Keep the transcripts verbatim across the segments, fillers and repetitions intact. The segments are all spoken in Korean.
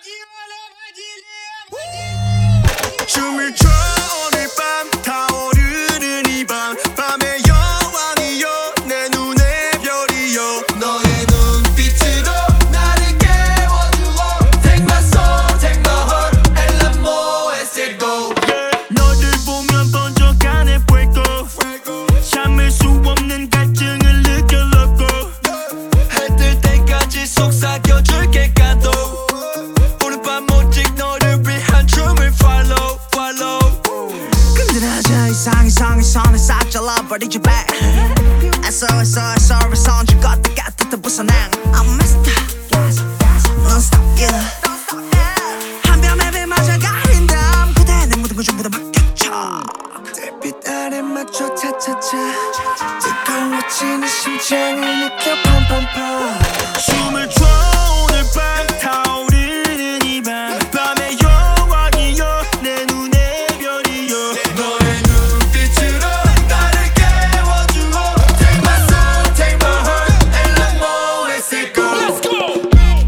춤을 춰 오늘 밤 타오르는 이 밤 밤의 여왕이여 내 눈의 별이여 너의 눈빛으로 나를 깨워주어 Take my soul, take my heart and let more as it go 너를 보면 번쩍하네 fuego 참을 수 없는 갈증을 느껴놓고 해뜰 때까지 속삭여줄게 가도 오늘 밤 오직 너를 위한 춤을 follow follow 끈들어져 이상 이상의 선을 싹 잘라버리지 back 애써 애써 애써 애써 줄 것도 같았던 부산행 I'm messed up non-stop yeah 한 뼘에 비 맞아 가린 다음 그대 내 모든 걸 전부 다 맡겼죠 달빛 아래 맞춰 차차차 뜨거워지는 심장을 느껴 펌펌펌 춤을 춰 오늘 밤 타오르는 이 밤 밤의 여왕이여 내 눈의 별이여 너의 눈빛으로 나를 깨워주어 Take my soul, take my heart and let more as it go Let's go!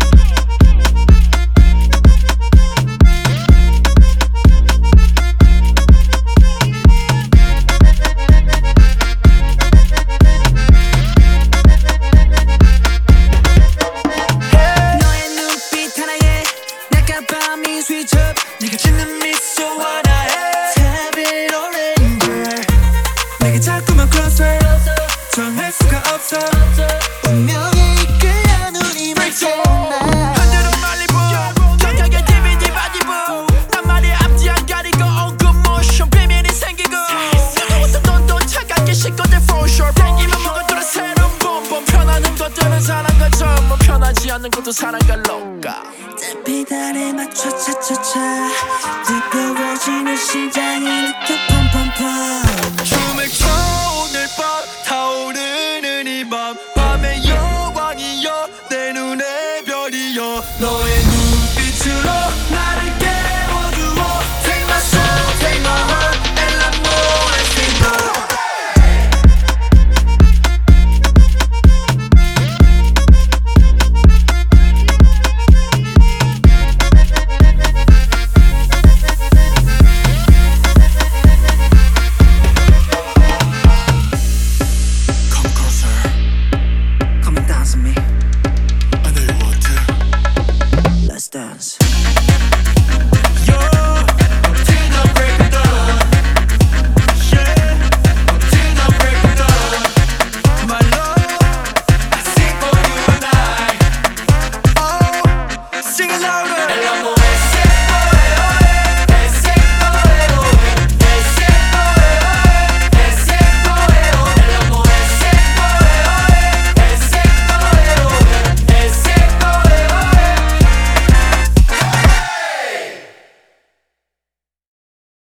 너의 눈빛 하나에 내가 밤이 스위쳐 네가 짓는 미소 하나에 Tap it orange 내게 자꾸만 closer 정할 수가 없어 운명에 이끌려 눈이 마주나 한대로 말리고 격하게 디비디 바디부 한 마리 앞뒤 안 가리고 on good motion 비밀이 생기고 어떤 돈도 차갑게 씻거든 for sure 땡기면 먹어들어 새로운 봄봄 편하는 것들은 사랑과 전부 편하지 않는 것도 사랑과 로까 달빛 아래 맞춰 차차차 뜨거워지는 심장이 느껴 펌펌펌 춤을 춰 오늘 밤 타오르는 이 밤 밤의 여왕이여 내 눈의 별이여 너의 눈빛으로 나를 깨워주어 Take my soul, take my heart and let more as it go Come closer, Come and dance with me I know you want to Let's dance Yo, till the break of dawn Yeah, till the break of dawn My love, I sing for you and I Oh, sing it louder